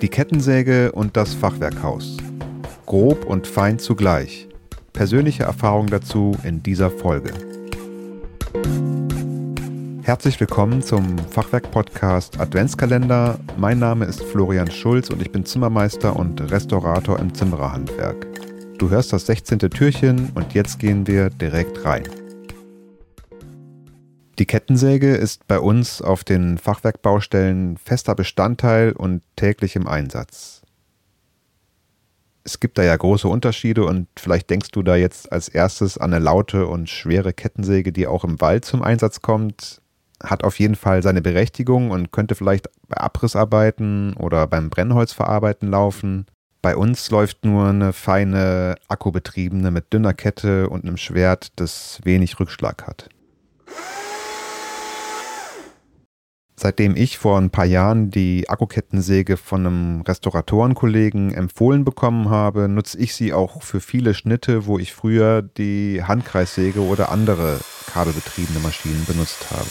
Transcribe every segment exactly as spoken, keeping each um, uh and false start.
Die Kettensäge und das Fachwerkhaus. Grob und fein zugleich. Persönliche Erfahrung dazu in dieser Folge. Herzlich willkommen zum Fachwerk-Podcast Adventskalender. Mein Name ist Florian Schulz und ich bin Zimmermeister und Restaurator im Zimmererhandwerk. Du hörst das sechzehnte Türchen und jetzt gehen wir direkt rein. Die Kettensäge ist bei uns auf den Fachwerkbaustellen fester Bestandteil und täglich im Einsatz. Es gibt da ja große Unterschiede und vielleicht denkst du da jetzt als erstes an eine laute und schwere Kettensäge, die auch im Wald zum Einsatz kommt. Hat auf jeden Fall seine Berechtigung und könnte vielleicht bei Abrissarbeiten oder beim Brennholzverarbeiten laufen. Bei uns läuft nur eine feine akkubetriebene mit dünner Kette und einem Schwert, das wenig Rückschlag hat. Seitdem ich vor ein paar Jahren die Akkukettensäge von einem Restauratorenkollegen empfohlen bekommen habe, nutze ich sie auch für viele Schnitte, wo ich früher die Handkreissäge oder andere kabelbetriebene Maschinen benutzt habe.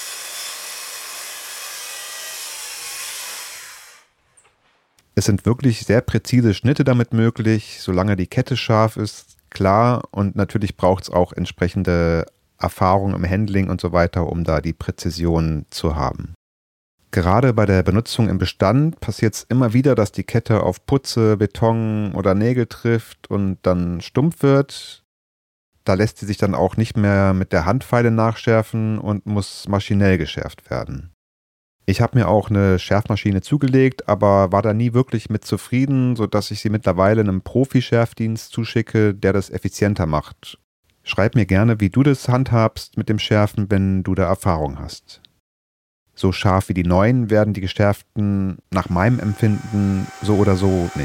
Es sind wirklich sehr präzise Schnitte damit möglich, solange die Kette scharf ist, klar, und natürlich braucht es auch entsprechende Erfahrung im Handling und so weiter, um da die Präzision zu haben. Gerade bei der Benutzung im Bestand passiert es immer wieder, dass die Kette auf Putze, Beton oder Nägel trifft und dann stumpf wird. Da lässt sie sich dann auch nicht mehr mit der Handfeile nachschärfen und muss maschinell geschärft werden. Ich habe mir auch eine Schärfmaschine zugelegt, aber war da nie wirklich mit zufrieden, sodass ich sie mittlerweile einem Profi-Schärfdienst zuschicke, der das effizienter macht. Schreib mir gerne, wie du das handhabst mit dem Schärfen, wenn du da Erfahrung hast. So scharf wie die neuen werden die geschärften nach meinem Empfinden so oder so nicht.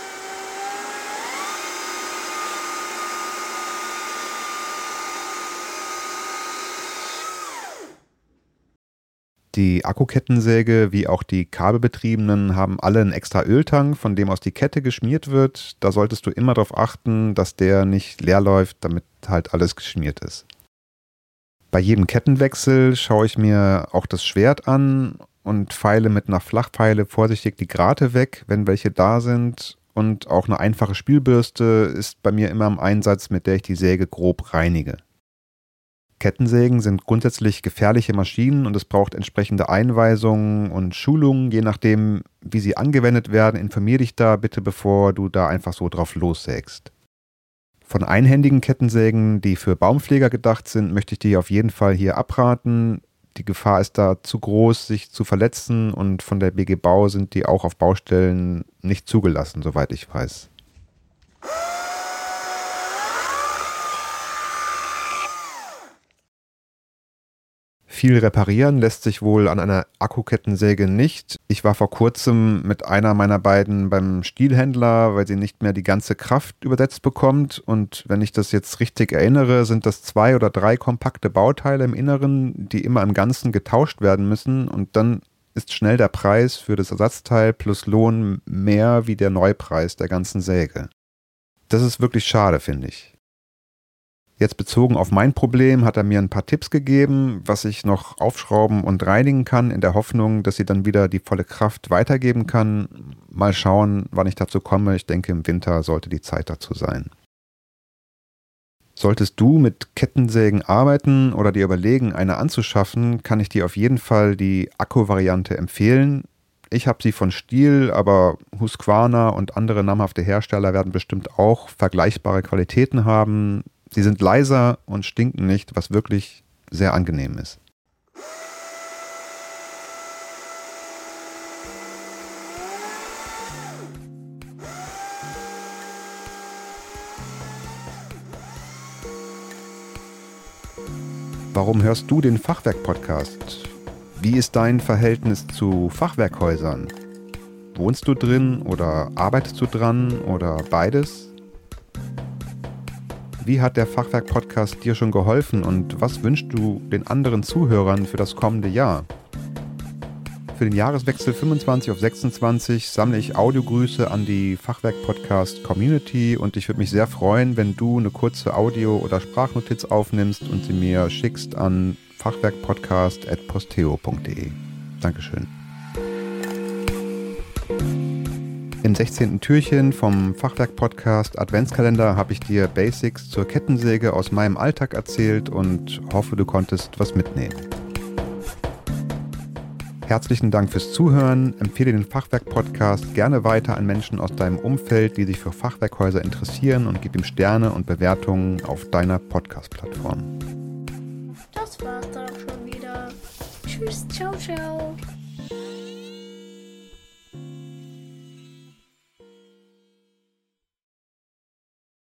Die Akkukettensäge wie auch die kabelbetriebenen haben alle einen extra Öltank, von dem aus die Kette geschmiert wird. Da solltest du immer darauf achten, dass der nicht leer läuft, damit halt alles geschmiert ist. Bei jedem Kettenwechsel schaue ich mir auch das Schwert an und feile mit einer Flachfeile vorsichtig die Grate weg, wenn welche da sind. Und auch eine einfache Spülbürste ist bei mir immer im Einsatz, mit der ich die Säge grob reinige. Kettensägen sind grundsätzlich gefährliche Maschinen und es braucht entsprechende Einweisungen und Schulungen, je nachdem, wie sie angewendet werden. Informier dich da bitte, bevor du da einfach so drauf lossägst. Von einhändigen Kettensägen, die für Baumpfleger gedacht sind, möchte ich dir auf jeden Fall hier abraten. Die Gefahr ist da zu groß, sich zu verletzen, und von der B G Bau sind die auch auf Baustellen nicht zugelassen, soweit ich weiß. Viel reparieren lässt sich wohl an einer Akkukettensäge nicht. Ich war vor kurzem mit einer meiner beiden beim Stielhändler, weil sie nicht mehr die ganze Kraft übersetzt bekommt. Und wenn ich das jetzt richtig erinnere, sind das zwei oder drei kompakte Bauteile im Inneren, die immer im Ganzen getauscht werden müssen. Und dann ist schnell der Preis für das Ersatzteil plus Lohn mehr wie der Neupreis der ganzen Säge. Das ist wirklich schade, finde ich. Jetzt bezogen auf mein Problem hat er mir ein paar Tipps gegeben, was ich noch aufschrauben und reinigen kann, in der Hoffnung, dass sie dann wieder die volle Kraft weitergeben kann. Mal schauen, wann ich dazu komme. Ich denke, im Winter sollte die Zeit dazu sein. Solltest du mit Kettensägen arbeiten oder dir überlegen, eine anzuschaffen, kann ich dir auf jeden Fall die Akku-Variante empfehlen. Ich habe sie von Stihl, aber Husqvarna und andere namhafte Hersteller werden bestimmt auch vergleichbare Qualitäten haben. Sie sind leiser und stinken nicht, was wirklich sehr angenehm ist. Warum hörst du den Fachwerk-Podcast? Wie ist dein Verhältnis zu Fachwerkhäusern? Wohnst du drin oder arbeitest du dran oder beides? Wie hat der Fachwerk-Podcast dir schon geholfen und was wünschst du den anderen Zuhörern für das kommende Jahr? Für den Jahreswechsel fünfundzwanzig auf sechsundzwanzig sammle ich Audiogrüße an die Fachwerk-Podcast-Community und ich würde mich sehr freuen, wenn du eine kurze Audio- oder Sprachnotiz aufnimmst und sie mir schickst an fachwerkpodcast at posteo punkt de. Dankeschön. dem sechzehnten Türchen vom Fachwerk-Podcast Adventskalender habe ich dir Basics zur Kettensäge aus meinem Alltag erzählt und hoffe, du konntest was mitnehmen. Herzlichen Dank fürs Zuhören. Empfehle den Fachwerk-Podcast gerne weiter an Menschen aus deinem Umfeld, die sich für Fachwerkhäuser interessieren, und gib ihm Sterne und Bewertungen auf deiner Podcast-Plattform. Das war's dann auch schon wieder. Tschüss, ciao, ciao.